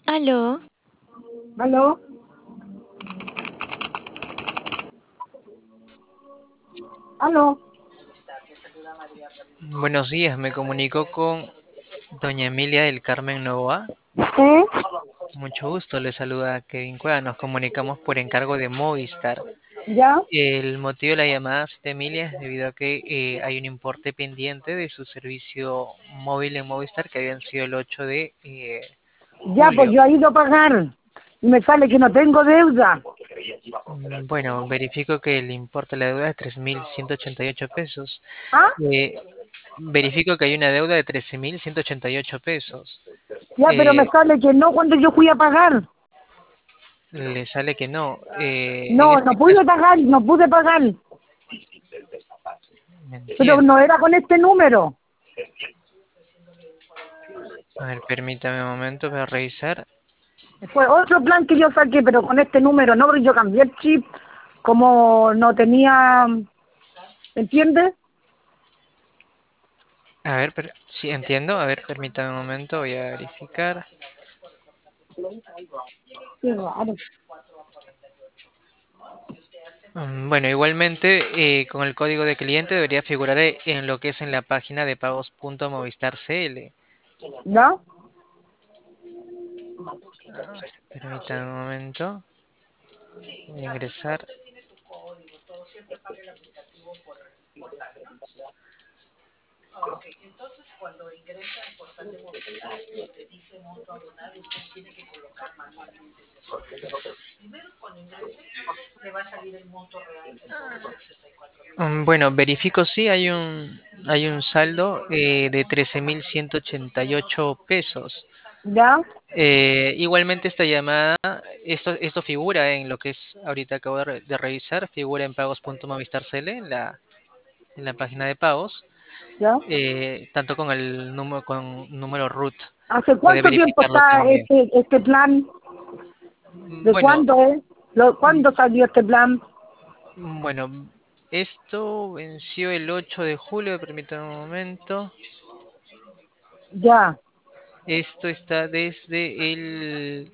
Aló, ¿Aló? ¿Aló? Buenos días, me comunico con doña Emilia del Carmen Novoa. ¿Eh? Mucho gusto, le saluda Kevin Cueva. Nos comunicamos por encargo de Movistar. ¿Ya? El motivo de la llamada, señorita Emilia, es debido a que hay un importe pendiente de su servicio móvil en Movistar que habían sido el 8 de Ya, pues julio. yo he ido a pagar y me sale que no tengo deuda. Bueno, verifico que el importe de la deuda es 3.188 pesos. ¿Ah? Eh, Verifico que hay una deuda de 13.188 pesos. Ya, pero me Eh, sale que no cuando yo fui a pagar. Le sale que no. En No, no este caso, pude pagar, no pude pagar. me Pero entiendo. no era con este número. A ver, permítame un momento para revisar. Fue otro plan que yo saqué, pero con este número no, porque yo cambié el chip como no tenía, ¿entiendes? A ver, sí, entiendo. A ver, permítame un momento, voy a verificar. Qué raro. Bueno, igualmente con el código de cliente debería figurar en lo que es en la página de pagos.movistar CL. ¿Ya? A ver, permítame un momento. Voy a ingresar. Bueno, verifico si hay un saldo de 13.188 pesos. ¿Ya? Igualmente esta llamada, esto figura en lo que es, ahorita acabo de revisar, figura en pagos.movistar.cl en la página de pagos, ¿Ya? tanto con número root. ¿Hace Puede cuánto tiempo verificarlo está también. este plan? ¿De Bueno, cuándo es? mm, ¿Cuándo salió este plan? bueno, esto venció el 8 de julio, permítame un momento. Ya, Esto está desde el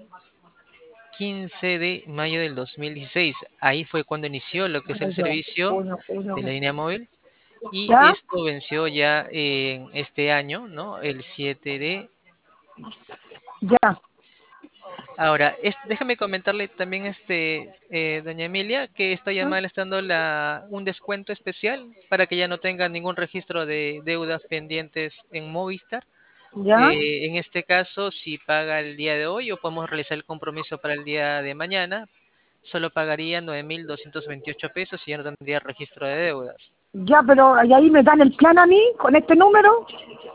15 de mayo del 2016. Ahí fue cuando inició lo que es el mayo, servicio junio, de la julio. línea móvil. Y ¿Ya? esto venció ya en este año, ¿no? El 7 de... Ya, Ahora, déjame comentarle también, doña Emilia, que esta llamada le está dando un descuento especial para que ya no tenga ningún registro de deudas pendientes en Movistar. ya, En este caso, si paga el día de hoy o podemos realizar el compromiso para el día de mañana, solo pagaría 9.228 pesos y ya no tendría registro de deudas. ya, pero ¿y ahí me dan el plan a mí con este número?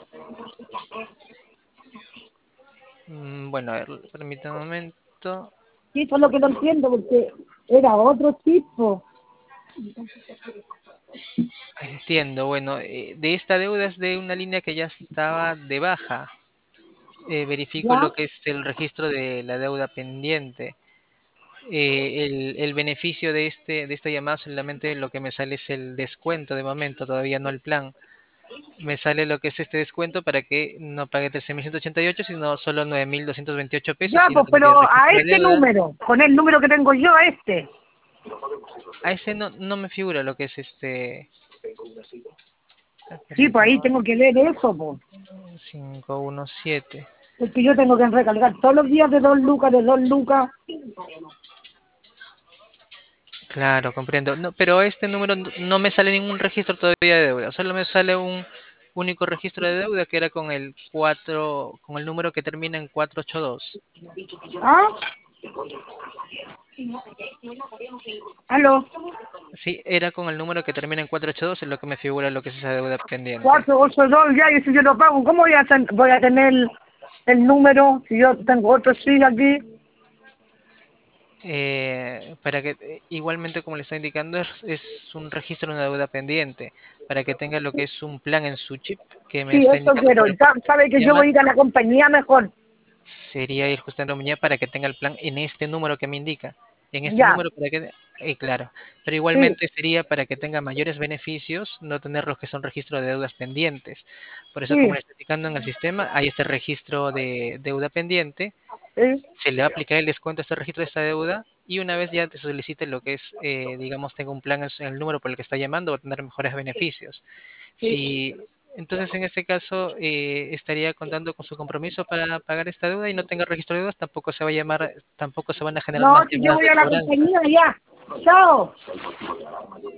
Bueno, a ver, permítame un momento. Sí, eso es lo que no entiendo, porque era otro tipo. Entiendo, bueno, de esta deuda es de una línea que ya estaba de baja. Verifico ¿Ya? lo que es el registro de la deuda pendiente. El beneficio de esta llamada solamente lo que me sale es el descuento de momento, todavía no el plan. Me sale lo que es este descuento para que no pague 13.188 sino solo 9.228 pesos Ya, y no pues, tendría pero a registro de este deudas. número, con el número que tengo yo, a este. A ese no me figura lo que es Sí, pues permítame, ahí tengo que ver eso, pues. 517. Porque yo tengo que recargar todos los días de 2 lucas, de 2 lucas. Claro, comprendo. No, pero este número no me sale ningún registro todavía de deuda. Solo me sale un único registro de deuda que era con el 4, con el número que termina en 482. ¿Ah? ¿Aló? Sí, era con el número que termina en 482 es lo que me figura lo que es esa deuda pendiente. 482 ya, y si yo lo pago, ¿cómo voy a tener el número si yo tengo otro sí aquí? Para que igualmente como le está indicando es un registro de una deuda pendiente para que tenga lo que es un plan en su chip que me Sí, está eso indicando quiero. por Y el cual sabe que yo llama voy a ir a la compañía mejor. sería ir justamente a la muñeca para que tenga el plan en este número que me indica. En este Ya, número para que, claro, pero sí, igualmente sería para que tenga mayores beneficios, no tener los que son registros de deudas pendientes. Por eso, como sí, le está indicando en el sistema, hay este registro de deuda pendiente. ¿eh? se le va a aplicar el descuento a este registro de esta deuda y una vez ya te solicite lo que es, digamos, tenga un plan en el número por el que está llamando, va a tener mejores beneficios. Sí. Si, entonces, en este caso, estaría contando con su compromiso para pagar esta deuda y no tenga registro de deudas, tampoco se va a llamar, tampoco se van a generar No, más si yo llamadas voy de a la cobranza. compañía ya. Chao.